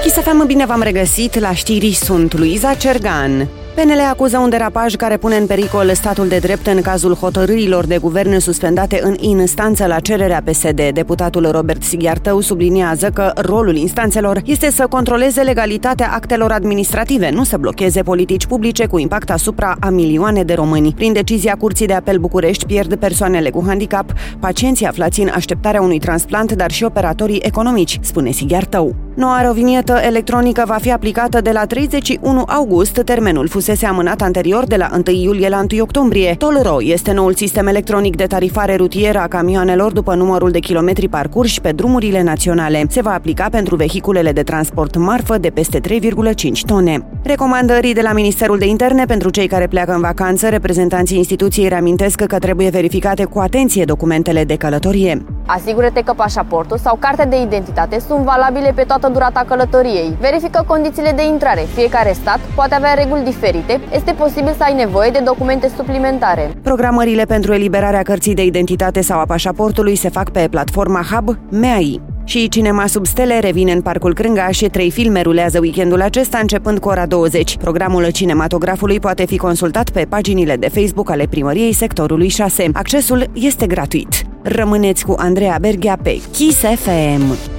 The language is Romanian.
Kiss FM, bine v-am regăsit, la știri sunt Luiza Cergan. PNL acuză un derapaj care pune în pericol statul de drept în cazul hotărârilor de guvern suspendate în instanță la cererea PSD. Deputatul Robert Sighiartău subliniază că rolul instanțelor este să controleze legalitatea actelor administrative, nu să blocheze politici publice cu impact asupra a milioane de români. Prin decizia Curții de Apel București pierd persoanele cu handicap, pacienții aflați în așteptarea unui transplant, dar și operatorii economici, spune Sighiartău. Noua rovinietă electronică va fi aplicată de la 31 august, termenul fusese amânat anterior de la 1 iulie la 1 octombrie. Toll-Ro este noul sistem electronic de tarifare rutieră a camioanelor după numărul de kilometri parcurși pe drumurile naționale. Se va aplica pentru vehiculele de transport marfă de peste 3,5 tone. Recomandării de la Ministerul de Interne pentru cei care pleacă în vacanță, reprezentanții instituției reamintesc că trebuie verificate cu atenție documentele de călătorie. Asigură-te că pașaportul sau cartea de identitate sunt valabile pe toată durata călătoriei. Verifică condițiile de intrare. Fiecare stat poate avea reguli diferite. Este posibil să ai nevoie de documente suplimentare. Programările pentru eliberarea cărții de identitate sau a pașaportului se fac pe platforma Hub MEAI. Și Cinema sub stele revine în Parcul Crângaș. 3 filme rulează weekendul acesta, începând cu ora 20. Programul cinematografului poate fi consultat pe paginile de Facebook ale Primăriei Sectorului 6. Accesul este gratuit. Rămâneți cu Andreea Berghea pe Kiss FM.